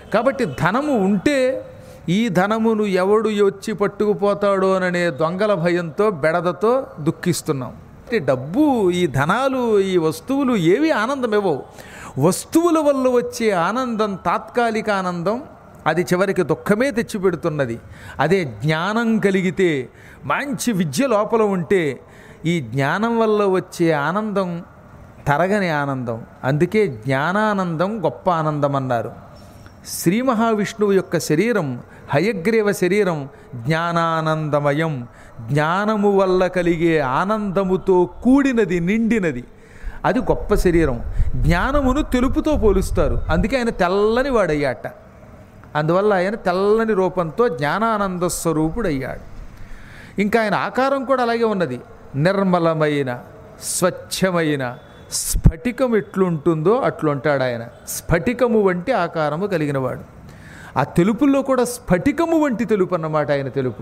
కాబట్టి ధనము ఉంటే ఈ ధనమును ఎవడు వచ్చి పట్టుకుపోతాడో అనే దొంగల భయంతో బెడదతో దుఃఖిస్తున్నాం. డబ్బు, ఈ ధనాలు, ఈ వస్తువులు ఏవి ఆనందం ఇవ్వవు. వస్తువుల వల్ల వచ్చే ఆనందం తాత్కాలిక ఆనందం, అది చివరికి దుఃఖమే తెచ్చిపెడుతున్నది. అదే జ్ఞానం కలిగితే, మంచి విద్య లోపల ఉంటే ఈ జ్ఞానం వల్ల వచ్చే ఆనందం తరగని ఆనందం. అందుకే జ్ఞానానందం గొప్ప ఆనందం అన్నారు. శ్రీ మహావిష్ణువు యొక్క శరీరం, హయగ్రీవ శరీరం జ్ఞానానందమయం. జ్ఞానము వల్ల కలిగే ఆనందముతో కూడినది, నిండినది. అది గొప్ప శరీరం. జ్ఞానమును తెలుపుతో పోలుస్తారు. అందుకే ఆయన తెల్లని వాడయ్యాట. అందువల్ల ఆయన తెల్లని రూపంతో జ్ఞానానంద స్వరూపుడయ్యాడు. ఇంకా ఆయన ఆకారం కూడా అలాగే ఉన్నది. నిర్మలమైన, స్వచ్ఛమైన స్ఫటికం ఎట్లుంటుందో అట్లుంటాడు ఆయన. స్ఫటికము వంటి ఆకారము కలిగినవాడు. ఆ తెలుపుల్లో కూడా స్ఫటికము వంటి తెలుపు అన్నమాట ఆయన తెలుపు.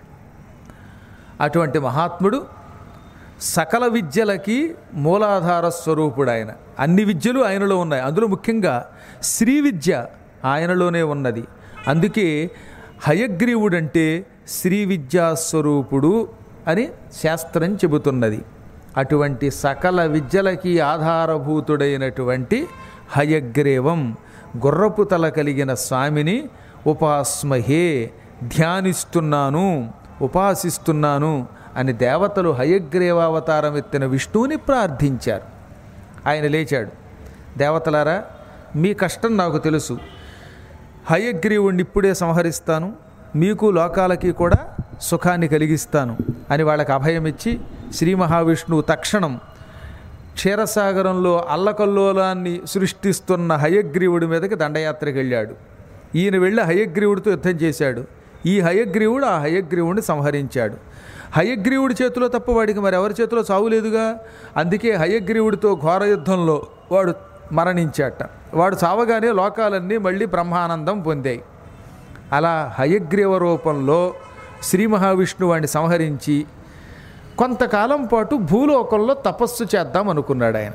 అటువంటి మహాత్ముడు సకల విద్యలకి మూలాధార స్వరూపుడు ఆయన. అన్ని విద్యలు ఆయనలో ఉన్నాయి. అందులో ముఖ్యంగా శ్రీ విద్య ఆయనలోనే ఉన్నది. అందుకే హయగ్రీవుడంటే శ్రీ విద్యాస్వరూపుడు అని శాస్త్రం చెబుతున్నది. అటువంటి సకల విద్యలకి ఆధారభూతుడైనటువంటి హయగ్రీవం, గుర్రపు తల కలిగిన స్వామిని ఉపాస్మహే, ధ్యానిస్తున్నాను, ఉపాసిస్తున్నాను అని దేవతలు హయగ్రీవావతారం ఎత్తిన విష్ణువుని ప్రార్థించారు. ఆయన లేచాడు. దేవతలారా, మీ కష్టం నాకు తెలుసు. హయగ్రీవుణ్ణి ఇప్పుడే సంహరిస్తాను, మీకు లోకాలకి కూడా సుఖాన్ని కలిగిస్తాను అని వాళ్ళకి అభయమిచ్చి శ్రీ మహావిష్ణువు తక్షణం క్షీరసాగరంలో అల్లకల్లోలాన్ని సృష్టిస్తున్న హయగ్రీవుడి మీదకి దండయాత్రకు వెళ్ళాడు. ఈయన వెళ్ళి హయగ్రీవుడితో యుద్ధం చేశాడు. ఈ హయగ్రీవుడు ఆ హయగ్రీవుడిని సంహరించాడు. హయగ్రీవుడి చేతిలో తప్ప వాడికి మరి ఎవరి చేతిలో చావులేదుగా. అందుకే హయగ్రీవుడితో ఘోర యుద్ధంలో వాడు మరణించాట. వాడు చావగానే లోకాలన్నీ మళ్ళీ బ్రహ్మానందం పొందాయి. అలా హయగ్రీవ రూపంలో శ్రీ మహావిష్ణువు వాడిని సంహరించి కొంతకాలం పాటు భూలోకంలో తపస్సు చేద్దాం అనుకున్నాడు ఆయన.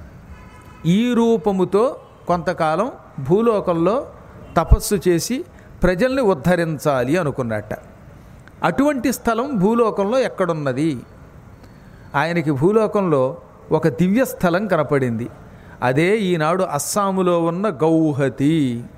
ఈ రూపముతో కొంతకాలం భూలోకంలో తపస్సు చేసి ప్రజల్ని ఉద్ధరించాలి అనుకున్నట్ట. అటువంటి స్థలం భూలోకంలో ఎక్కడున్నది? ఆయనకి భూలోకంలో ఒక దివ్య స్థలం కనపడింది. అదే ఈనాడు అస్సాములో ఉన్న గౌహతి.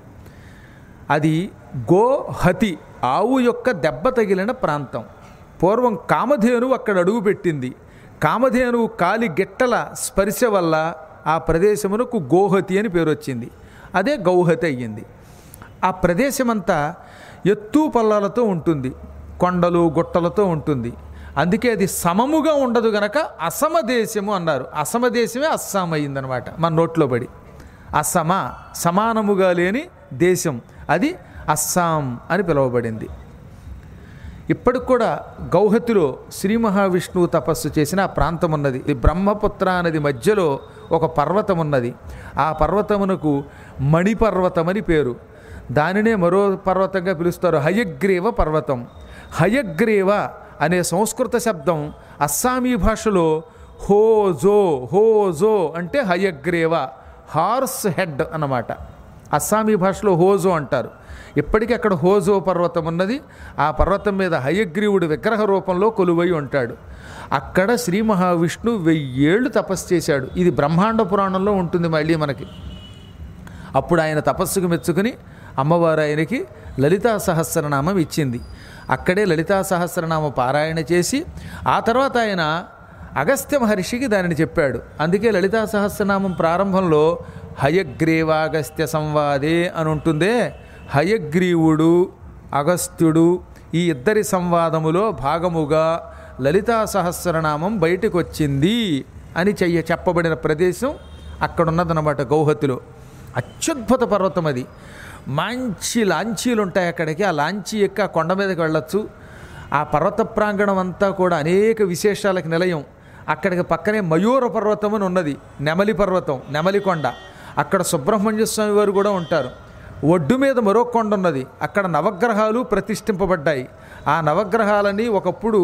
అది గోహతి, ఆవు యొక్క దెబ్బ తగిలిన ప్రాంతం. పూర్వం కామధేనువు అక్కడ అడుగుపెట్టింది. కామధేనువు కాలి గిట్టల స్పర్శ వల్ల ఆ ప్రదేశమునకు గోహతి అని పేరు వచ్చింది. అదే గౌహతి అయ్యింది. ఆ ప్రదేశమంతా ఎత్తు పల్లాలతో ఉంటుంది, కొండలు గుట్టలతో ఉంటుంది. అందుకే అది సమముగా ఉండదు గనక అసమదేశము అన్నారు. అసమదేశమే అస్సాం అయ్యిందనమాట మన నోట్లో పడి. అసమ, సమానముగా లేని దేశం, అది అస్సాం అని పిలువబడింది. ఇప్పటికి కూడా గౌహతిలో శ్రీ మహావిష్ణువు తపస్సు చేసిన ఆ ప్రాంతం ఉన్నది. ఇది బ్రహ్మపుత్ర నది మధ్యలో ఒక పర్వతం ఉన్నది. ఆ పర్వతమునకు మణిపర్వతమని పేరు. దానినే మరో పర్వతంగా పిలుస్తారు, హయగ్రీవ పర్వతం. హయగ్రీవ అనే సంస్కృత శబ్దం అస్సామీ భాషలో హోజో, హోజో అంటే హయగ్రీవ, హార్స్ హెడ్ అన్నమాట. అస్సామీ భాషలో హోజో అంటారు. ఇప్పటికీ అక్కడ హోజో పర్వతం ఉన్నది. ఆ పర్వతం మీద హయగ్రీవుడు విగ్రహ రూపంలో కొలువై ఉంటాడు. అక్కడ శ్రీ మహావిష్ణువు 1000 ఏళ్ళు తపస్సు చేశాడు. ఇది బ్రహ్మాండ పురాణంలో ఉంటుంది మళ్ళీ మనకి. అప్పుడు ఆయన తపస్సుకు మెచ్చుకుని అమ్మవారు ఆయనకి లలితా సహస్రనామం ఇచ్చింది. అక్కడే లలితా సహస్రనామ పారాయణ చేసి ఆ తర్వాత ఆయన అగస్త్య మహర్షికి దానిని చెప్పాడు. అందుకే లలితా సహస్రనామం ప్రారంభంలో హయగ్రీవాగస్త్య సంవాదే అని ఉంటుందే. హయగ్రీవుడు, అగస్త్యుడు ఈ ఇద్దరి సంవాదములో భాగముగా లలితా సహస్రనామం బయటకు వచ్చింది అని చెప్పబడిన ప్రదేశం అక్కడున్నదన్నమాట గౌహతిలో. అత్యద్భుత పర్వతం అది. మంచి లాంచీలు ఉంటాయి అక్కడికి. ఆ లాంచీ ఎక్క కొండ మీదకి వెళ్ళొచ్చు. ఆ పర్వత ప్రాంగణం అంతా కూడా అనేక విశేషాలకు నిలయం. అక్కడికి పక్కనే మయూర పర్వతం అని ఉన్నది, నెమలి పర్వతం, నెమలి కొండ. అక్కడ సుబ్రహ్మణ్య స్వామి వారు కూడా ఉంటారు. ఒడ్డు మీద మరో కొండ ఉన్నది. అక్కడ నవగ్రహాలు ప్రతిష్ఠింపబడ్డాయి. ఆ నవగ్రహాలని ఒకప్పుడు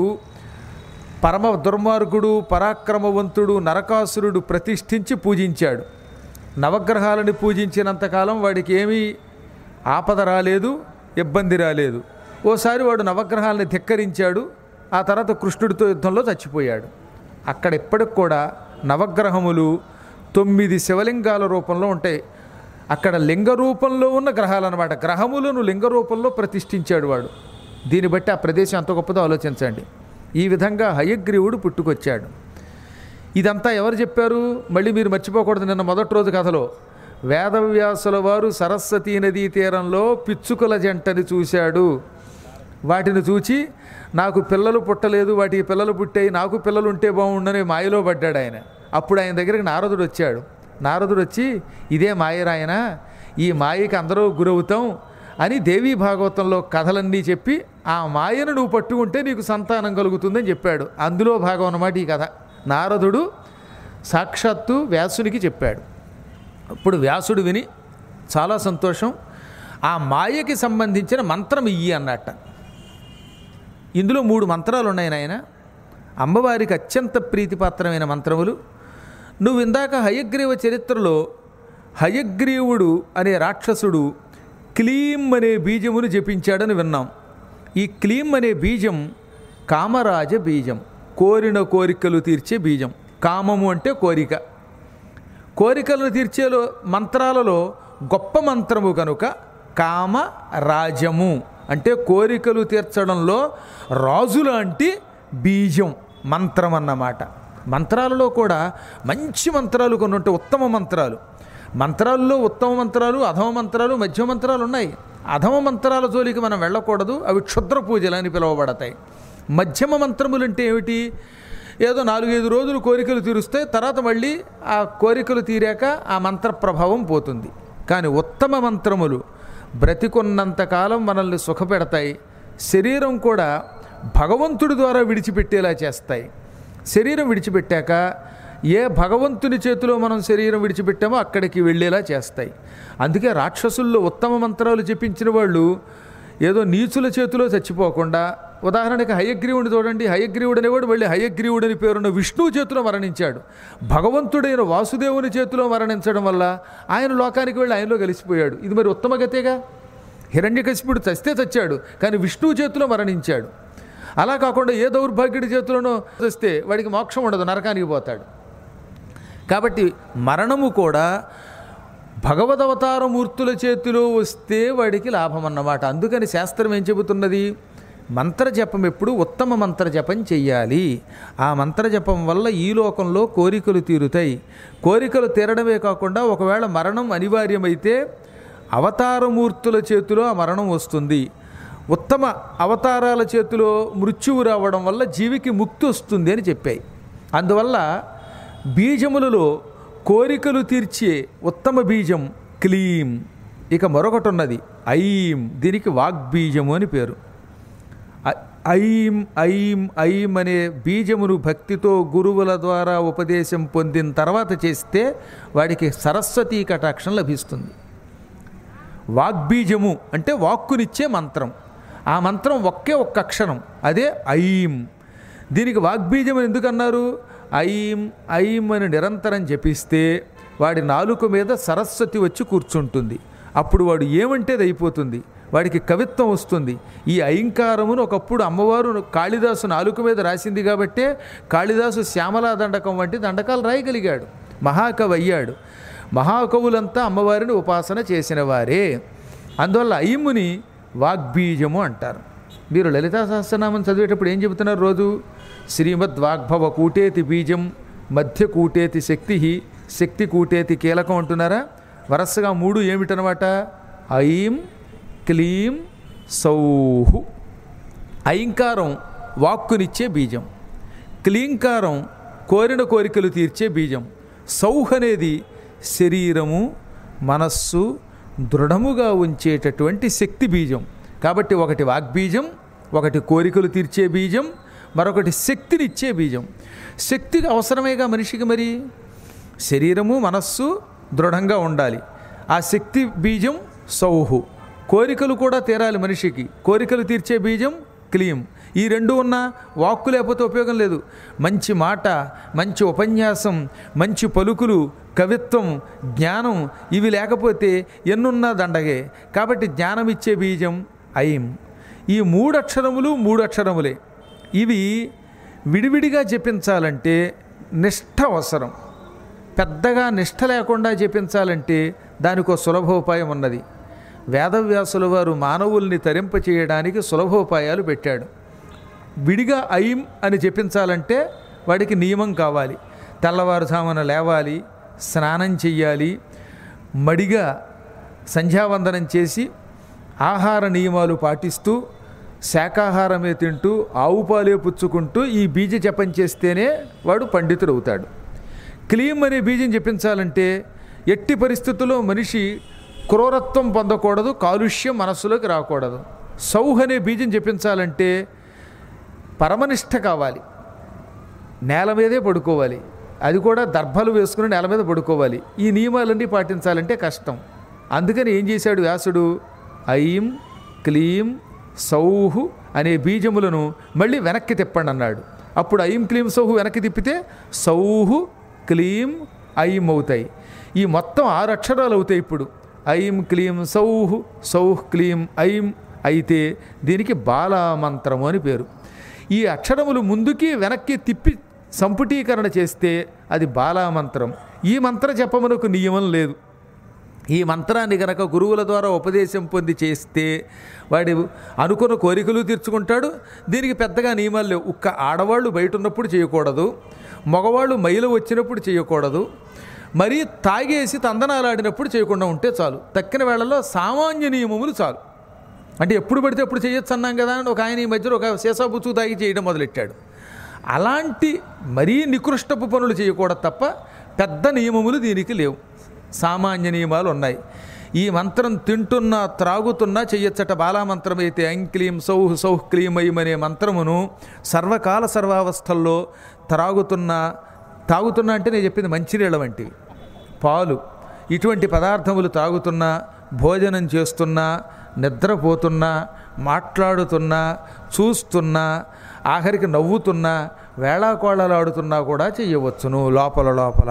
పరమ దుర్మార్గుడు, పరాక్రమవంతుడు నరకాసురుడు ప్రతిష్ఠించి పూజించాడు. నవగ్రహాలని పూజించినంతకాలం వాడికి ఏమీ ఆపద రాలేదు, ఇబ్బంది రాలేదు. ఓసారి వాడు నవగ్రహాలని ధిక్కరించాడు. ఆ తర్వాత కృష్ణుడితో యుద్ధంలో చచ్చిపోయాడు. అక్కడ ఇప్పటికి కూడా నవగ్రహములు 9 శివలింగాల రూపంలో ఉంటాయి. అక్కడ లింగ రూపంలో ఉన్న గ్రహాలు అన్నమాట. గ్రహములను లింగ రూపంలో ప్రతిష్ఠించాడు వాడు. దీన్ని బట్టి ఆ ప్రదేశం ఎంత గొప్పదో ఆలోచించండి. ఈ విధంగా హయగ్రీవుడు పుట్టుకొచ్చాడు. ఇదంతా ఎవరు చెప్పారు? మళ్ళీ మీరు మర్చిపోకూడదు, నిన్న మొదటి రోజు కథలో వేదవ్యాసుల వారు సరస్వతీ నదీ తీరంలో పిచ్చుకల జంటని చూశాడు. వాటిని చూచి నాకు పిల్లలు పుట్టలేదు, వాటికి పిల్లలు పుట్టాయి, నాకు పిల్లలు ఉంటే బాగుండని మాయలో పడ్డాడు ఆయన. అప్పుడు ఆయన దగ్గరికి నారదుడు వచ్చాడు. నారదుడు వచ్చి ఇదే మాయరాయన, ఈ మాయకి అందరూ గురవుతాం అని దేవీ భాగవతంలో కథలన్నీ చెప్పి ఆ మాయను నువ్వు పట్టుకుంటే నీకు సంతానం కలుగుతుందని చెప్పాడు. అందులో భాగం అన్నమాట ఈ కథ. నారదుడు సాక్షాత్తు వ్యాసునికి చెప్పాడు. ఇప్పుడు వ్యాసుడు విని చాలా సంతోషం, ఆ మాయకి సంబంధించిన మంత్రం ఇయ్యి అన్నట్ట. ఇందులో 3 మంత్రాలు ఉన్నాయి నాయన, అమ్మవారికి అత్యంత ప్రీతిపాత్రమైన మంత్రములు. నువ్వు ఇందాక హయగ్రీవ చరిత్రలో హయగ్రీవుడు అనే రాక్షసుడు క్లీం అనే బీజమును జపించాడని విన్నాం. ఈ క్లీం అనే బీజం కామరాజ బీజం, కోరిన కోరికలు తీర్చే బీజం. కామము అంటే కోరిక, కోరికలను తీర్చే మంత్రాలలో గొప్ప మంత్రము కనుక కామరాజము అంటే కోరికలు తీర్చడంలో రాజులాంటి బీజం మంత్రం అన్నమాట. మంత్రాలలో కూడా మంచి మంత్రాలు కొన్ని ఉంటాయి, ఉత్తమ మంత్రాలు. మంత్రాల్లో ఉత్తమ మంత్రాలు, అధమ మంత్రాలు, మధ్య మంత్రాలు ఉన్నాయి. అధమ మంత్రాల జోలికి మనం వెళ్ళకూడదు, అవి క్షుద్ర పూజలు అని పిలువబడతాయి. మధ్యమ మంత్రములు అంటే ఏమిటి? ఏదో 4-5 రోజులు కోరికలు తీరుస్తాయి, తర్వాత మళ్ళీ ఆ కోరికలు తీరాక ఆ మంత్ర ప్రభావం పోతుంది. కానీ ఉత్తమ మంత్రములు బ్రతికున్నంతకాలం మనల్ని సుఖపెడతాయి. శరీరం కూడా భగవంతుడి ద్వారా విడిచిపెట్టేలా చేస్తాయి. శరీరం విడిచిపెట్టాక ఏ భగవంతుని చేతిలో మనం శరీరం విడిచిపెట్టామో అక్కడికి వెళ్ళేలా చేస్తాయి. అందుకే రాక్షసుల్లో ఉత్తమ మంత్రాలు జపించిన వాళ్ళు ఏదో నీచుల చేతిలో చచ్చిపోకుండా, ఉదాహరణకి హయగ్రీవుడిని చూడండి. హయగ్రీవుడు అనేవాడు మళ్ళీ హయగ్రీవుడని పేరున్న విష్ణువు చేతిలో మరణించాడు. భగవంతుడైన వాసుదేవుని చేతిలో మరణించడం వల్ల ఆయన లోకానికి వెళ్ళి ఆయనలో కలిసిపోయాడు. ఇది మరి ఉత్తమ గతేగా. హిరణ్యకశిపుడు చస్తే చచ్చాడు, కానీ విష్ణువు చేతిలో మరణించాడు. అలా కాకుండా ఏ దౌర్భాగ్యుడి చేతిలోనో చస్తే వాడికి మోక్షం ఉండదు, నరకానికి పోతాడు. కాబట్టి మరణము కూడా భగవదవతారమూర్తుల చేతిలో వస్తే వాడికి లాభం అన్నమాట. అందుకని శాస్త్రం ఏం చెబుతున్నది? మంత్రజపం ఎప్పుడు ఉత్తమ మంత్రజపం చెయ్యాలి. ఆ మంత్రజపం వల్ల ఈ లోకంలో కోరికలు తీరుతాయి. కోరికలు తీరడమే కాకుండా ఒకవేళ మరణం అనివార్యమైతే అవతారమూర్తుల చేతిలో ఆ మరణం వస్తుంది. ఉత్తమ అవతారాల చేతిలో మృత్యువు రావడం వల్ల జీవికి ముక్తి వస్తుంది అని చెప్పాయి. అందువల్ల బీజములలో కోరికలు తీర్చే ఉత్తమ బీజం క్లీం. ఇక మరొకటి ఉన్నది ఐం. దీనికి వాగ్బీజము అని పేరు. ఐం ఐం ఐం అనే బీజమును భక్తితో గురువుల ద్వారా ఉపదేశం పొందిన తర్వాత చేస్తే వాడికి సరస్వతీ కటాక్షం లభిస్తుంది. వాగ్బీజము అంటే వాక్కునిచ్చే మంత్రం. ఆ మంత్రం ఒక్క అక్షరం, అదే ఐం. దీనికి వాగ్బీజం ఎందుకన్నారు? ఐం ఐం అని నిరంతరం జపిస్తే వాడి నాలుక మీద సరస్వతి వచ్చి కూర్చుంటుంది. అప్పుడు వాడు ఏమంటేది అయిపోతుంది, వాడికి కవిత్వం వస్తుంది. ఈ ఐంకారమును ఒకప్పుడు అమ్మవారు కాళిదాసు నాలుక మీద రాసింది కాబట్టే కాళిదాసు శ్యామలా దండకం వంటి దండకాలు రాయగలిగాడు, మహాకవి అయ్యాడు. మహాకవులంతా అమ్మవారిని ఉపాసన చేసిన వారే. అందువల్ల ఐముని వాగ్బీజము అంటారు. మీరు లలితా సహస్రనామం చదివేటప్పుడు ఏం చెబుతున్నారు? రోజు శ్రీమద్వాగ్భవ కూటేతి బీజం మధ్య కూటేతి శక్తి, శక్తి కూటేతి కీలకం అంటున్నారా? వరసగా 3 ఏమిటనమాట? ఐం క్లీం సౌహు. ఐంకారం వాక్కునిచ్చే బీజం, క్లీంకారం కోరిన కోరికలు తీర్చే బీజం, సౌహ్ అనేది శరీరము మనస్సు దృఢముగా ఉంచేటటువంటి శక్తి బీజం. కాబట్టి ఒకటి వాగ్బీజం, ఒకటి కోరికలు తీర్చే బీజం, మరొకటి శక్తినిచ్చే బీజం. శక్తి అవసరమేగా మనిషికి. మరి శరీరము మనస్సు దృఢంగా ఉండాలి. ఆ శక్తి బీజం సౌహు. కోరికలు కూడా తీరాలి మనిషికి, కోరికలు తీర్చే బీజం క్లీం. ఈ రెండు ఉన్న వాక్కు లేకపోతే ఉపయోగం లేదు. మంచి మాట, మంచి ఉపన్యాసం, మంచి పలుకులు, కవిత్వం, జ్ఞానం ఇవి లేకపోతే ఎన్నున్నా దండగే. కాబట్టి జ్ఞానం ఇచ్చే బీజం ఐం. ఈ మూడు అక్షరములే. ఇవి విడివిడిగా జపించాలంటే నిష్ఠ అవసరం. పెద్దగా నిష్ఠ లేకుండా జపించాలంటే దానికో సులభోపాయం ఉన్నది. వేదవ్యాసుల వారు మానవుల్ని తరింపచేయడానికి సులభోపాయాలు పెట్టాడు. విడిగా ఐం అని జపించాలంటే వాడికి నియమం కావాలి. తెల్లవారుజామున లేవాలి, స్నానం చెయ్యాలి, మడిగా సంధ్యావందనం చేసి ఆహార నియమాలు పాటిస్తూ శాకాహారమే తింటూ ఆవు పాలే పుచ్చుకుంటూ ఈ బీజ జపం చేస్తేనే వాడు పండితుడు అవుతాడు. క్లీం అనే బీజం జపించాలంటే ఎట్టి పరిస్థితుల్లో మనిషి క్రూరత్వం పొందకూడదు, కాలుష్యం మనస్సులోకి రాకూడదు. సౌహ్ అనే బీజం జపించాలంటే పరమనిష్ట కావాలి, నేల మీదే పడుకోవాలి, అది కూడా దర్భలు వేసుకుని నేల మీద పడుకోవాలి. ఈ నియమాలన్నీ పాటించాలంటే కష్టం. అందుకని ఏం చేశాడు వ్యాసుడు? ఐం క్లీం సౌహు అనే బీజములను మళ్ళీ వెనక్కి తిప్పండి అన్నాడు. అప్పుడు ఐం క్లీం సౌహు వెనక్కి తిప్పితే సౌహు క్లీం ఐం అవుతాయి. ఈ మొత్తం 6 అక్షరాలు అవుతాయి. ఇప్పుడు ఐం క్లీం సౌహు, సౌహ్ క్లీం ఐం అయితే దీనికి బాలామంత్రము అని పేరు. ఈ అక్షరములు ముందుకి వెనక్కి తిప్పి సంపుటీకరణ చేస్తే అది బాలామంత్రం. ఈ మంత్ర జపమునకు నియమం లేదు. ఈ మంత్రాన్ని గనక గురువుల ద్వారా ఉపదేశం పొంది చేస్తే వాడి అనుకున్న కోరికలు తీర్చుకుంటాడు. దీనికి పెద్దగా నియమాలు లేవు. ఆడవాళ్ళు బయట ఉన్నప్పుడు చేయకూడదు, మగవాళ్ళు మైలు వచ్చినప్పుడు చేయకూడదు, మరీ తాగేసి తందనాలు ఆడినప్పుడు చేయకుండా ఉంటే చాలు. తక్కిన వేళల్లో సామాన్య నియమములు చాలు. అంటే ఎప్పుడు పడితే ఎప్పుడు చేయొచ్చు అన్నాం కదా అని ఒక ఆయన ఈ మధ్యలో ఒక సీసాబుచ్చు తాగి చేయడం మొదలెట్టాడు. అలాంటి మరీ నికృష్టపు పనులు చేయకూడదు తప్ప పెద్ద నియమములు దీనికి లేవు. సామాన్య నియమాలు ఉన్నాయి. ఈ మంత్రం తింటున్నా త్రాగుతున్నా చెయ్యొచ్చట. బాలామంత్రం అయితే ఐం క్లీం సౌహ్ సౌహ్ క్లీం ఐం అనే మంత్రమును సర్వకాల సర్వావస్థల్లో తాగుతున్నా అంటే నేను చెప్పింది మంచినీళ్ళ వంటివి, పాలు, ఇటువంటి పదార్థములు తాగుతున్నా, భోజనం చేస్తున్నా, నిద్రపోతున్నా, మాట్లాడుతున్నా, చూస్తున్నా, ఆఖరికి నవ్వుతున్నా, వేళాకోళలాడుతున్నా కూడా చెయ్యవచ్చును లోపల.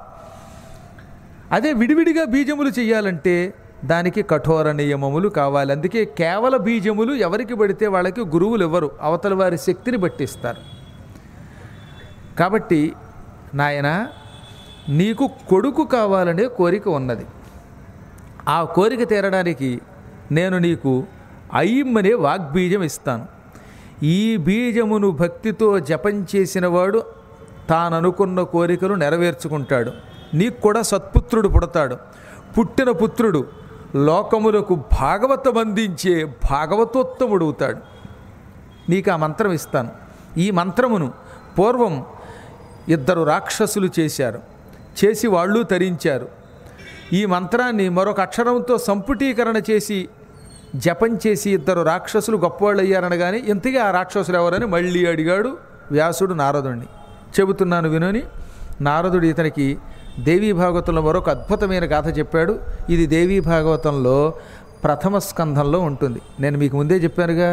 అదే విడివిడిగా బీజములు చెయ్యాలంటే దానికి కఠోర నియమములు కావాలి. అందుకే కేవల బీజములు ఎవరికి పడితే వాళ్ళకి గురువులు ఇవ్వరు, అవతల వారి శక్తిని బట్టిస్తారు. కాబట్టి నాయన, నీకు కొడుకు కావాలనే కోరిక ఉన్నది. ఆ కోరిక తీరడానికి నేను నీకు ఐం అనే వాగ్బీజం ఇస్తాను. ఈ బీజమును భక్తితో జపం చేసిన వాడు తాననుకున్న కోరికలు నెరవేర్చుకుంటాడు. నీకు కూడా సత్పుత్రుడు పుడతాడు. పుట్టిన పుత్రుడు లోకములకు భాగవతం అందించే భాగవతోత్తముడవుతాడు. నీకు ఆ మంత్రం ఇస్తాను. ఈ మంత్రమును పూర్వం 2 రాక్షసులు చేసి వాళ్ళు తరించారు. ఈ మంత్రాన్ని మరొక అక్షరంతో సంపుటీకరణ చేసి జపం చేసి 2 రాక్షసులు గొప్పవాళ్ళు అయ్యారనగానే ఇంతకీ ఆ రాక్షసులు ఎవరని మళ్ళీ అడిగాడు వ్యాసుడు నారదుడిని. చెబుతున్నాను వినని. నారదుడు ఇతనికి దేవీ భాగవతంలో మరొక అద్భుతమైన గాథ చెప్పాడు. ఇది దేవీ భాగవతంలో ప్రథమ స్కంధంలో ఉంటుంది. నేను మీకు ముందే చెప్పానుగా,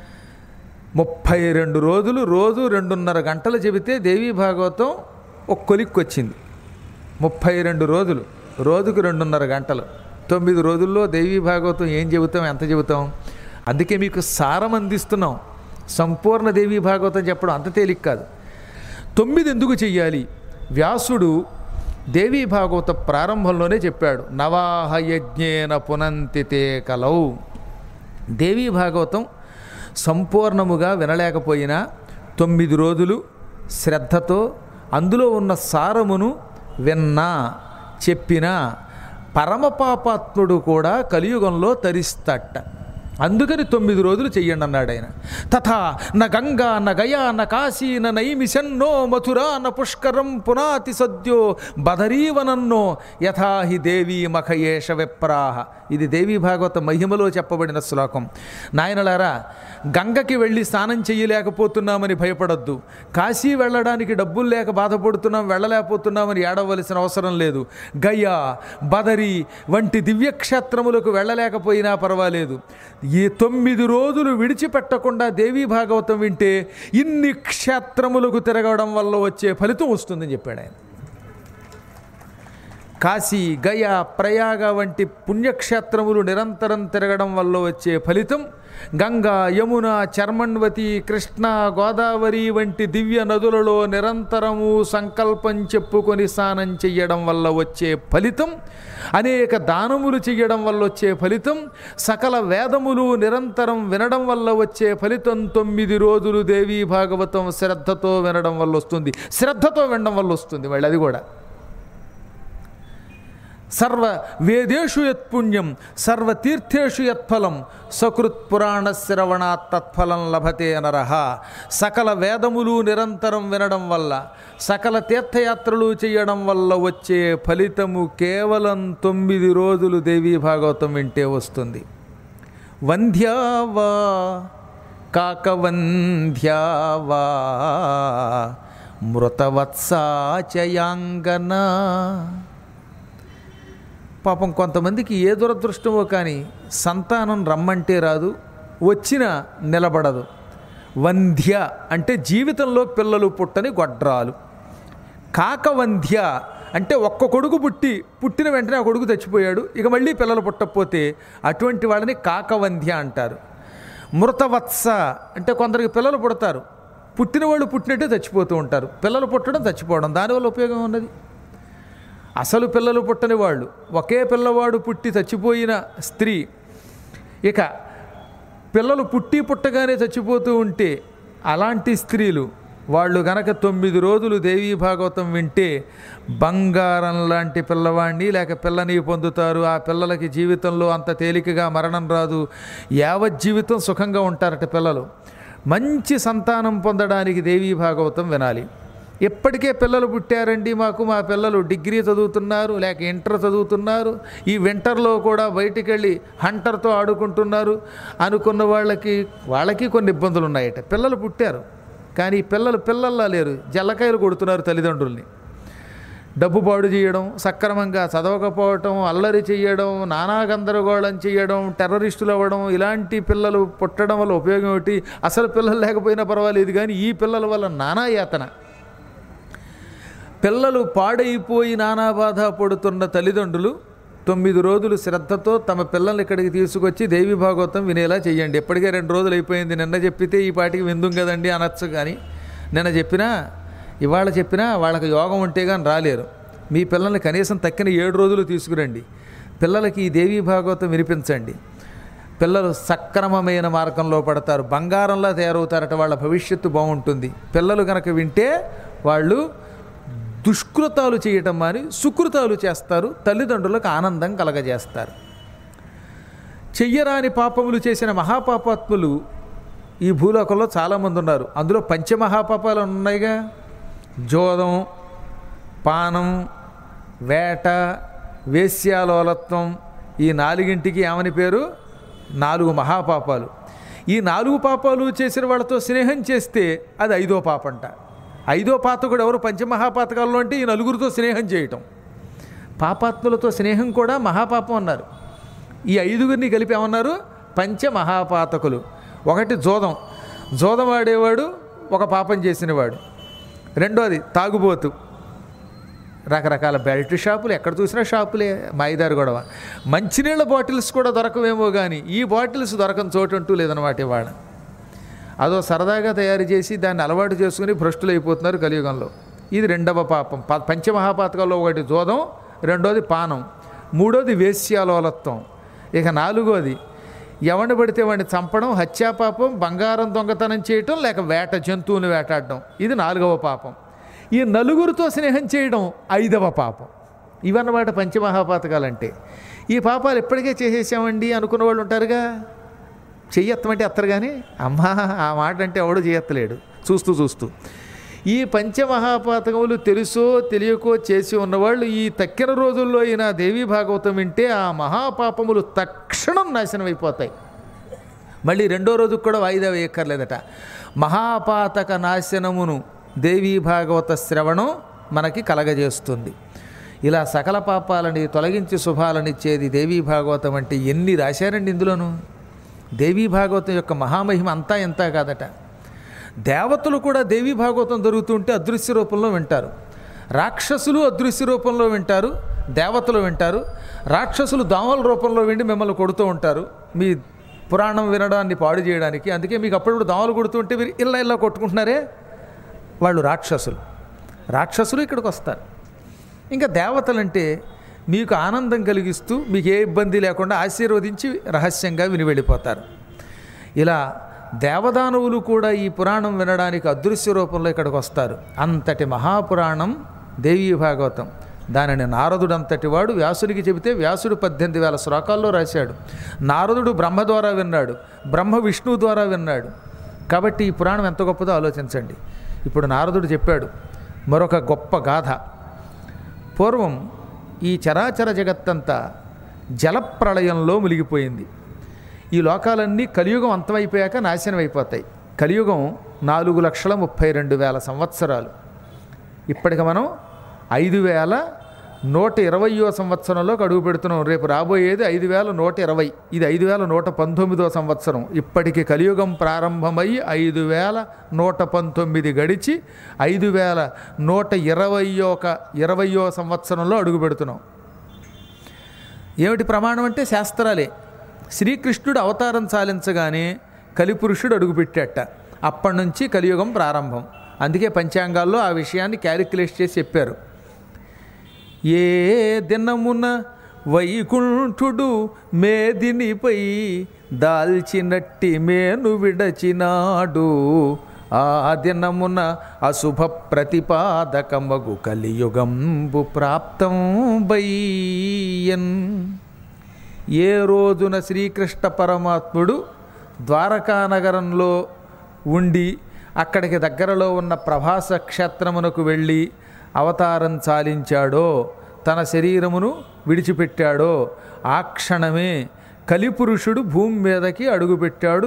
32 రోజులు రోజు 2.5 గంటలు చెబితే దేవీ భాగవతం ఒక కొలిక్కి వచ్చింది. 32 రోజులు రోజుకు 2.5 గంటలు. 9 రోజుల్లో దేవీ భాగవతం ఏం చెబుతాం, ఎంత చెబుతాం. అందుకే మీకు సారం అందిస్తున్నాం. సంపూర్ణ దేవీ భాగవతం చెప్పడం అంత తేలిక కాదు. 9 ఎందుకు చెయ్యాలి? వ్యాసుడు దేవీ భాగవత ప్రారంభంలోనే చెప్పాడు, నవాహయజ్ఞేన పునంతితే కలౌ. దేవీ భాగవతం సంపూర్ణముగా వినలేకపోయినా 9 రోజులు శ్రద్ధతో అందులో ఉన్న సారమును విన్నా చెప్పినా పరమపాపాత్ముడు కూడా కలియుగంలో తరిస్తట. అందుకని 9 రోజులు చెయ్యండి అన్నాడు ఆయన. తథా న గంగా న గయా న కాశీ న నైమిషన్నో మథురా న పుష్కరం పునాతి సద్యో బదరీవనన్నో యథాహి దేవీ మఖయేష విప్రాహ. ఇది దేవీ భాగవత మహిమలో చెప్పబడిన శ్లోకం. నాయనలారా, గంగకి వెళ్ళి స్నానం చేయలేకపోతున్నామని భయపడొద్దు. కాశీ వెళ్ళడానికి డబ్బులు లేక బాధపడుతున్నాం, వెళ్ళలేకపోతున్నామని ఏడవలసిన అవసరం లేదు. గయా, బదరి వంటి దివ్యక్షేత్రములకు వెళ్ళలేకపోయినా పర్వాలేదు. ఈ 9 రోజులు విడిచిపెట్టకుండా దేవీ భాగవతం వింటే ఇన్ని క్షేత్రములకు తిరగడం వల్ల వచ్చే ఫలితం వస్తుందని చెప్పాడు ఆయన. కాశీ, గయా, ప్రయాగ వంటి పుణ్యక్షేత్రములు నిరంతరం తిరగడం వల్ల వచ్చే ఫలితం, గంగా, యమున, చర్మణ్వతి, కృష్ణ, గోదావరి వంటి దివ్య నదులలో నిరంతరము సంకల్పం చెప్పుకొని స్నానం చెయ్యడం వల్ల వచ్చే ఫలితం, అనేక దానములు చెయ్యడం వల్ల వచ్చే ఫలితం, సకల వేదములు నిరంతరం వినడం వల్ల వచ్చే ఫలితం 9 రోజులు దేవీ భాగవతం శ్రద్ధతో వినడం వల్ల వస్తుంది. శ్రద్ధతో వినడం వల్ల వస్తుంది మళ్ళీ అది కూడా. సర్వ వేదేషు యత్పుణ్యం సర్వతీర్థేషు యత్ఫలం సకృత్ పురాణ శ్రవణాత్ తత్ఫలం లభతే నరః. సకల వేదములు నిరంతరం వినడం వల్ల, సకల తీర్థయాత్రలు చేయడం వల్ల వచ్చే ఫలితము కేవలం 9 రోజులు దేవీ భాగవతం వింటే వస్తుంది. వంధ్యావా కాకవంధ్యావా మృతవత్సాచయాంగనా. పాపం కొంతమందికి ఏ దురదృష్టమో కానీ సంతానం రమ్మంటే రాదు, వచ్చిన నిలబడదు. వంధ్య అంటే జీవితంలో పిల్లలు పుట్టని గొడ్రాలు. కాకవంధ్య అంటే ఒక్క కొడుకు పుట్టిన వెంటనే ఆ కొడుకు చచ్చిపోయాడు, ఇక మళ్ళీ పిల్లలు పుట్టకపోతే అటువంటి వాళ్ళని కాకవంధ్య అంటారు. మృతవత్స అంటే కొందరికి పిల్లలు పుడతారు, పుట్టిన వాళ్ళు పుట్టినట్టే చచ్చిపోతూ ఉంటారు. పిల్లలు పుట్టడం, చచ్చిపోవడం, దానివల్ల ఉపయోగం ఉన్నది. అసలు పిల్లలు పుట్టని వాళ్ళు, ఒకే పిల్లవాడు పుట్టి చచ్చిపోయిన స్త్రీ, ఇక పిల్లలు పుట్టగానే చచ్చిపోతూ ఉంటే అలాంటి స్త్రీలు వాళ్ళు గనక 9 రోజులు దేవీ భాగవతం వింటే బంగారం లాంటి పిల్లవాడిని లేక పిల్లని పొందుతారు. ఆ పిల్లలకి జీవితంలో అంత తేలికగా మరణం రాదు, యావజ్జీవితం సుఖంగా ఉంటారట పిల్లలు. మంచి సంతానం పొందడానికి దేవీ భాగవతం వినాలి. ఎప్పటికే పిల్లలు పుట్టారండి మాకు, మా పిల్లలు డిగ్రీ చదువుతున్నారు లేక ఇంటర్ చదువుతున్నారు, ఈ వింటర్లో కూడా బయటికి వెళ్ళి హంటర్తో ఆడుకుంటున్నారు అనుకున్న వాళ్ళకి కొన్ని ఇబ్బందులు ఉన్నాయట. పిల్లలు పుట్టారు కానీ పిల్లల్లా లేరు, జల్లకాయలు కొడుతున్నారు తల్లిదండ్రుల్ని. డబ్బు పాడు చేయడం, సక్రమంగా చదవకపోవటం, అల్లరి చేయడం, నానా గందరగోళం చేయడం, టెర్రరిస్టులు అవ్వడం, ఇలాంటి పిల్లలు పుట్టడం వల్ల ఉపయోగం ఏమిటి? అసలు పిల్లలు లేకపోయినా పర్వాలేదు కానీ ఈ పిల్లల వల్ల నానా యాతన. పిల్లలు పాడైపోయి నానా బాధ పడుతున్న తల్లిదండ్రులు 9 రోజులు శ్రద్ధతో తమ పిల్లల్ని ఇక్కడికి తీసుకొచ్చి దేవీ భాగవతం వినేలా చెయ్యండి. ఎప్పటికే 2 రోజులు అయిపోయింది, నిన్న చెప్పితే ఈ పాటికి విందుం కదండి అనొచ్చు, కానీ నిన్న చెప్పినా ఇవాళ చెప్పినా వాళ్ళకి యోగం ఉంటే కానీ రాలేరు. మీ పిల్లల్ని కనీసం తక్కిన 7 రోజులు తీసుకురండి, పిల్లలకి ఈ దేవీ భాగవతం వినిపించండి. పిల్లలు సక్రమమైన మార్గంలో పడతారు, బంగారంలా తయారవుతారట, వాళ్ళ భవిష్యత్తు బాగుంటుంది. పిల్లలు కనుక వింటే వాళ్ళు దుష్కృతాలు చేయటం మాని సుకృతాలు చేస్తారు, తల్లిదండ్రులకు ఆనందం కలగజేస్తారు. చెయ్యరాని పాపములు చేసిన మహాపాపాత్ములు ఈ భూలోకంలో చాలామంది ఉన్నారు. అందులో పంచమహాపాపాలు ఉన్నాయిగా, జోదం, పానం, వేట, వేశ్యాలోలత్వం. ఈ 4ంటికి ఏమని పేరు? 4 మహాపాపాలు. ఈ 4 పాపాలు చేసిన వాళ్ళతో స్నేహం చేస్తే అది 5వ పాపంట. 5వ పాతకుడు ఎవరు పంచమహాపాతకాల్లో అంటే ఈ 4గురితో స్నేహం చేయటం. పాపాత్ములతో స్నేహం కూడా మహాపాపం అన్నారు. ఈ 5గురిని కలిపి ఏమన్నారు? పంచమహాపాతకులు. 1 జోదం ఆడేవాడు, ఒక పాపం చేసినవాడు. 2వది తాగుబోతు, రకరకాల బెల్ట్ షాపులు, ఎక్కడ చూసినా షాపులే, మాయిదారు గొడవ. మంచినీళ్ళ బాటిల్స్ కూడా దొరకవేమో కానీ ఈ బాటిల్స్ దొరకని చోటు అంటూ లేదనమాట ఇవాళ. అదో సరదాగా తయారు చేసి దాన్ని అలవాటు చేసుకుని భ్రష్టులు అయిపోతున్నారు కలియుగంలో. ఇది 2వ పాపం. పంచమహాపాతకాల్లో 1 జోదం, 2వది పానం, 3వది వేశ్యాలోలత్వం, ఇక 4వది ఎవరిని పడితే వాడిని చంపడం, హత్యాపాపం, బంగారం దొంగతనం చేయటం, లేక వేట, జంతువుని వేటాడడం. ఇది 4వ పాపం. ఈ 4గురితో స్నేహం చేయడం 5వ పాపం. ఇవన్నమాట పంచమహాపాతకాలంటే. ఈ పాపాలు ఎప్పటికే చేసేసామండి అనుకున్న వాళ్ళు ఉంటారుగా, చెయ్యత్తమంటే అత్తరు కానీ అమ్మా ఆ మాట అంటే ఎవడు చేయత్తలేడు చూస్తూ. ఈ పంచమహాపాతకములు తెలుసో తెలియకో చేసి ఉన్నవాళ్ళు ఈ తక్కిన రోజుల్లో అయినా దేవీ భాగవతం వింటే ఆ మహాపాపములు తక్షణం నాశనం అయిపోతాయి. మళ్ళీ రెండో రోజుకు కూడా వాయిదా వేయక్కర్లేదట. మహాపాతక నాశనమును దేవీ భాగవత శ్రవణం మనకి కలగజేస్తుంది. ఇలా సకల పాపాలని తొలగించి శుభాలనిచ్చేది దేవీ భాగవతం అంటే ఎన్ని రాశారండి ఇందులోనూ. దేవీ భాగవతం యొక్క మహామహిమ అంతా ఎంతా కాదట. దేవతలు కూడా దేవీ భాగవతం జరుగుతుంటే అదృశ్య రూపంలో వింటారు. రాక్షసులు అదృశ్య రూపంలో వింటారు, దేవతలు వింటారు. రాక్షసులు దోమల రూపంలో విండి మిమ్మల్ని కొడుతూ ఉంటారు మీ పురాణం వినడాన్ని పాడు చేయడానికి. అందుకే మీకు అప్పుడప్పుడు దోమలు కొడుతుంటే మీరు ఇళ్ళ కొట్టుకుంటున్నారే, వాళ్ళు రాక్షసులు ఇక్కడికి వస్తారు. ఇంకా దేవతలంటే మీకు ఆనందం కలిగిస్తూ మీకు ఏ ఇబ్బంది లేకుండా ఆశీర్వదించి రహస్యంగా విని వెళ్ళిపోతారు. ఇలా దేవదానవులు కూడా ఈ పురాణం వినడానికి అదృశ్య రూపంలో ఇక్కడికి వస్తారు. అంతటి మహాపురాణం దేవీ భాగవతం. దానిని నారదుడు అంతటి వాడు వ్యాసుడికి చెబితే వ్యాసుడు 18,000 శ్లోకాల్లో రాశాడు. నారదుడు బ్రహ్మ ద్వారా విన్నాడు, బ్రహ్మ విష్ణువు ద్వారా విన్నాడు. కాబట్టి ఈ పురాణం ఎంత గొప్పదో ఆలోచించండి. ఇప్పుడు నారదుడు చెప్పాడు మరొక గొప్ప గాథ. పూర్వం ఈ చరాచర జగత్తంతా జలప్రళయంలో మునిగిపోయింది. ఈ లోకాలన్నీ కలియుగం అంతమైపోయాక నాశనం అయిపోతాయి. కలియుగం 4,32,000 సంవత్సరాలు. ఇప్పటికి మనం 5,120వ సంవత్సరంలోకి అడుగు పెడుతున్నాం. రేపు రాబోయేది 5,120. ఇది 5,119వ సంవత్సరం. ఇప్పటికి కలియుగం ప్రారంభమై 5,119 గడిచి 5,120వ సంవత్సరంలో అడుగు పెడుతున్నాం. ఏమిటి ప్రమాణం అంటే శాస్త్రాలే. శ్రీకృష్ణుడు అవతారం చాలించగానే కలిపురుషుడు అడుగుపెట్టాట. అప్పటి నుంచి కలియుగం ప్రారంభం. అందుకే పంచాంగాల్లో ఆ విషయాన్ని క్యాలిక్యులేట్ చేసి చెప్పారు. ఏ దినమున వైకుంఠుడు మేదినిపై దాల్చినట్టి మేను విడచినాడు, ఆ దినమున అశుభ ప్రతిపాదకమగు కలియుగంబు ప్రాప్తం బయ్యన్. ఏ రోజున శ్రీకృష్ణ పరమాత్ముడు ద్వారకానగరంలో ఉండి అక్కడికి దగ్గరలో ఉన్న ప్రభాస క్షేత్రమునకు వెళ్ళి అవతారం చాలించాడో, తన శరీరమును విడిచిపెట్టాడో, ఆ క్షణమే కలిపురుషుడు భూమి మీదకి అడుగుపెట్టాడు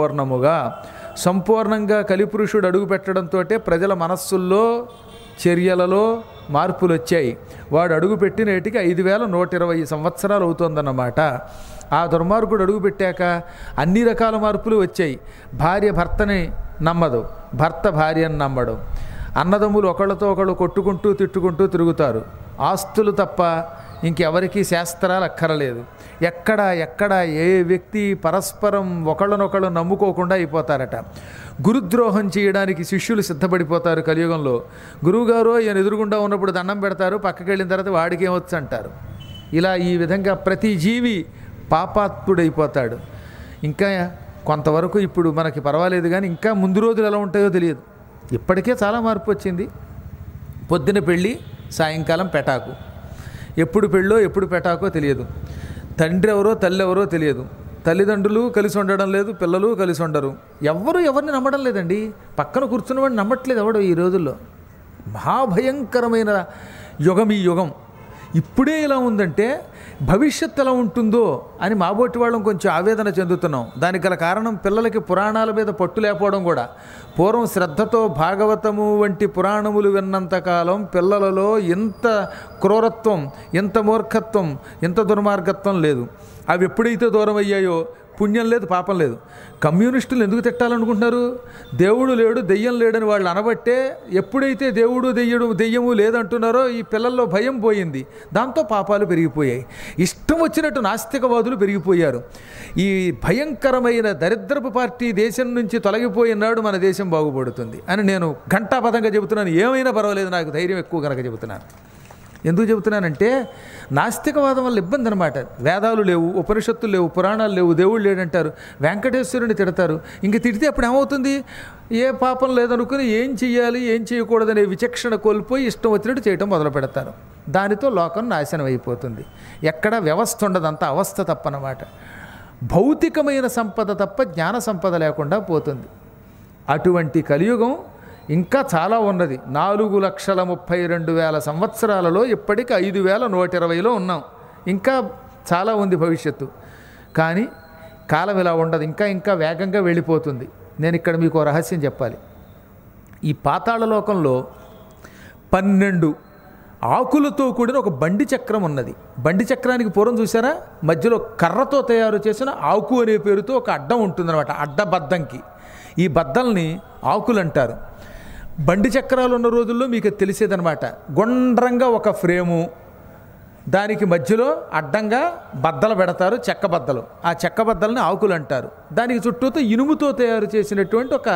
సంపూర్ణంగా కలిపురుషుడు అడుగుపెట్టడంతో ప్రజల మనస్సుల్లో చర్యలలో మార్పులు వచ్చాయి. వాడు అడుగుపెట్టి నేటికి 5,120 సంవత్సరాలు అవుతుందన్నమాట. ఆ దుర్మార్గుడు అడుగుపెట్టాక అన్ని రకాల మార్పులు వచ్చాయి. భార్య భర్తని నమ్మదు, భర్త భార్యను నమ్మడు. అన్నదమ్ములు ఒకళ్ళతో ఒకళ్ళు కొట్టుకుంటూ తిట్టుకుంటూ తిరుగుతారు. ఆస్తులు తప్ప ఇంకెవరికీ శాస్త్రాలు అక్కరలేదు. ఎక్కడ ఏ వ్యక్తి పరస్పరం ఒకళ్ళనొకళ్ళు నమ్ముకోకుండా అయిపోతారట. గురుద్రోహం చేయడానికి శిష్యులు సిద్ధపడిపోతారు కలియుగంలో. గురువుగారు ఈయన ఎదురుగుండా ఉన్నప్పుడు దండం పెడతారు, పక్కకి వెళ్ళిన తర్వాత వాడికి ఏమొచ్చు అంటారు. ఇలా ఈ విధంగా ప్రతి జీవి పాపాత్ముడైపోతాడు. ఇంకా కొంతవరకు ఇప్పుడు మనకి పర్వాలేదు, కానీ ఇంకా ముందు రోజులు ఎలా ఉంటాయో తెలియదు. ఇప్పటికే చాలా మార్పు వచ్చింది. పొద్దున పెళ్ళి, సాయంకాలం పెటాకు. ఎప్పుడు పెళ్ళో ఎప్పుడు పెటాకో తెలియదు. తండ్రి ఎవరో తల్లి ఎవరో తెలియదు. తల్లిదండ్రులు కలిసి ఉండడం లేదు, పిల్లలు కలిసి ఉండరు. ఎవరిని నమ్మడం లేదండి. పక్కన కూర్చున్నవాడిని నమ్మట్లేదు ఎవడో ఈ రోజుల్లో. మహాభయంకరమైన యుగం ఈ యుగం. ఇప్పుడే ఇలా ఉందంటే భవిష్యత్తు ఎలా ఉంటుందో అని మాబోటి వాళ్ళం కొంచెం ఆవేదన చెందుతున్నాం. దానికి గల కారణం పిల్లలకి పురాణాల మీద పట్టు లేకపోవడం కూడా. పూర్వం శ్రద్ధతో భాగవతము వంటి పురాణములు విన్నంతకాలం పిల్లలలో ఇంత క్రూరత్వం, ఇంత మూర్ఖత్వం, ఇంత దుర్మార్గత్వం లేదు. అవి ఎప్పుడైతే దూరం అయ్యాయో పుణ్యం లేదు, పాపం లేదు. కమ్యూనిస్టులు ఎందుకు తిట్టాలనుకుంటున్నారు? దేవుడు లేడు, దెయ్యం లేడని వాళ్ళు అనబట్టే ఎప్పుడైతే దేవుడు దెయ్యము లేదంటున్నారో ఈ పిల్లల్లో భయం పోయింది. దాంతో పాపాలు పెరిగిపోయాయి. ఇష్టం వచ్చినట్టు నాస్తికవాదులు పెరిగిపోయారు. ఈ భయంకరమైన దరిద్రపు పార్టీ దేశం నుంచి తొలగిపోయినాడు మన దేశం బాగుపడుతుంది అని నేను ఘంటాపథంగా చెబుతున్నాను. ఏమైనా పర్వాలేదు, నాకు ధైర్యం ఎక్కువ కనుక చెబుతున్నాను. ఎందుకు చెబుతున్నానంటే నాస్తికవాదం వల్ల ఇబ్బంది అనమాట. వేదాలు లేవు, ఉపనిషత్తులు లేవు, పురాణాలు లేవు, దేవుడు లేడంటారు, వెంకటేశ్వరుని తిడతారు. ఇంక తిడితే అప్పుడు ఏమవుతుంది? ఏ పాపం లేదనుకుని ఏం చెయ్యాలి ఏం చేయకూడదనే విచక్షణ కోల్పోయి ఇష్టం వచ్చినట్టు చేయటం మొదలు పెడతారు. దానితో లోకం నాశనం అయిపోతుంది. ఎక్కడ వ్యవస్థ ఉండదు, అంత అవస్థ తప్పనమాట. భౌతికమైన సంపద తప్ప జ్ఞాన సంపద లేకుండా పోతుంది. అటువంటి కలియుగం ఇంకా చాలా ఉన్నది. 4,32,000 సంవత్సరాలలో ఇప్పటికి 5,120లో ఉన్నాం. ఇంకా చాలా ఉంది భవిష్యత్తు. కానీ కాలం ఇలా ఉండదు, ఇంకా ఇంకా వేగంగా వెళ్ళిపోతుంది. నేను ఇక్కడ మీకు రహస్యం చెప్పాలి. ఈ పాతాళ లోకంలో 12 ఆకులతో కూడిన ఒక బండి చక్రం ఉన్నది. బండి చక్రానికి పూర్వం చూసారా, మధ్యలో కర్రతో తయారు చేసిన ఆకు అనే పేరుతో ఒక అడ్డం ఉంటుందన్నమాట. అడ్డబద్దంకి ఈ బద్దల్ని ఆకులు అంటారు. బండి చక్రాలు ఉన్న రోజుల్లో మీకు తెలిసేదనమాట. గుండ్రంగా ఒక ఫ్రేము, దానికి మధ్యలో అడ్డంగా బద్దలు పెడతారు, చెక్క బద్దలు. ఆ చెక్క బద్దల్ని ఆకులు అంటారు. దానికి చుట్టూతో ఇనుముతో తయారు చేసినటువంటి ఒక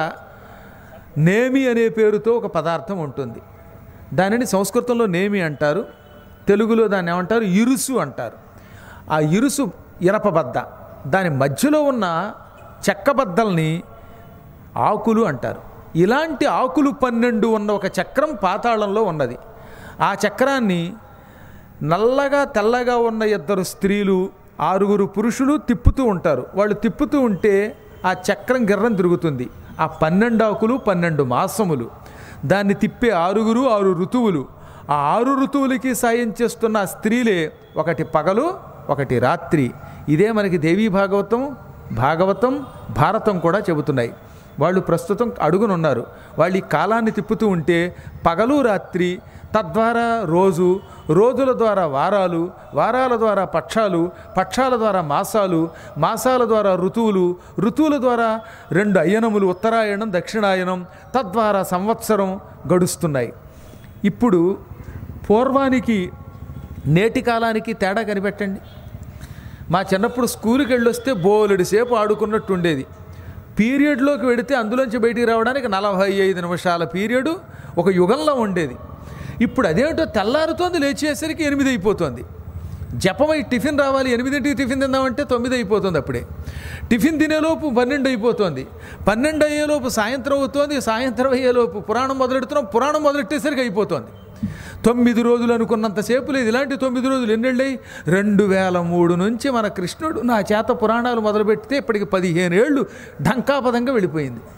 నేమి అనే పేరుతో ఒక పదార్థం ఉంటుంది. దానిని సంస్కృతంలో నేమి అంటారు, తెలుగులో దాన్ని ఏమంటారు, ఇరుసు అంటారు. ఆ ఇరుసు ఇనపబద్ద, దాని మధ్యలో ఉన్న చెక్క బద్దల్ని ఆకులు అంటారు. ఇలాంటి ఆకులు 12 ఉన్న ఒక చక్రం పాతాళంలో ఉన్నది. ఆ చక్రాన్ని నల్లగా తెల్లగా ఉన్న 2 స్త్రీలు 6 పురుషులు తిప్పుతూ ఉంటారు. వాళ్ళు తిప్పుతూ ఉంటే ఆ చక్రం గిర్రం తిరుగుతుంది. ఆ 12 ఆకులు 12 మాసములు, దాన్ని తిప్పే 6 ఋతువులు. ఆ 6 ఋతువులకి సాయం చేస్తున్న ఆ స్త్రీలే, ఒకటి పగలు ఒకటి రాత్రి. ఇదే మనకి దేవీ భాగవతం భారతం కూడా చెబుతున్నాయి. వాళ్ళు ప్రస్తుతం అడుగునున్నారు. వాళ్ళు ఈ కాలాన్ని తిప్పుతూ ఉంటే పగలు రాత్రి, తద్వారా రోజుల ద్వారా వారాలు, వారాల ద్వారా పక్షాలు, పక్షాల ద్వారా మాసాలు, మాసాల ద్వారా ఋతువుల ద్వారా 2 అయనములు, ఉత్తరాయణం దక్షిణాయనం, తద్వారా సంవత్సరం గడుస్తున్నాయి. ఇప్పుడు పూర్వానికి నేటి కాలానికి తేడా కనిపెట్టండి. మా చిన్నప్పుడు స్కూల్కి వెళ్ళొస్తే బోలెడు సేపు ఆడుకున్నట్టు ఉండేది. పీరియడ్లోకి వెడితే అందులోంచి బయటికి రావడానికి 45 నిమిషాల పీరియడు ఒక యుగంలో ఉండేది. ఇప్పుడు అదేంటో తెల్లారుతోంది, లేచేసరికి 8 అయిపోతుంది. జపమై టిఫిన్ రావాలి, 8ంటికి టిఫిన్ తిందామంటే 9 అయిపోతుంది. అప్పుడే టిఫిన్ తినేలోపు 12 అయిపోతుంది. 12 అయ్యేలోపు సాయంత్రం అవుతుంది. సాయంత్రం అయ్యేలోపు పురాణం మొదలెడుతున్నాం. పురాణం మొదలెట్టేసరికి అయిపోతుంది. 9 రోజులు అనుకున్నంతసేపు లేదు. ఇలాంటి 9 రోజులు ఎన్నేళ్ళయి? 2003 నుంచి మన కృష్ణుడు నా చేత పురాణాలు మొదలుపెడితే ఇప్పటికి 15 ఏళ్ళు ఢంకాపదంగా వెళ్ళిపోయింది.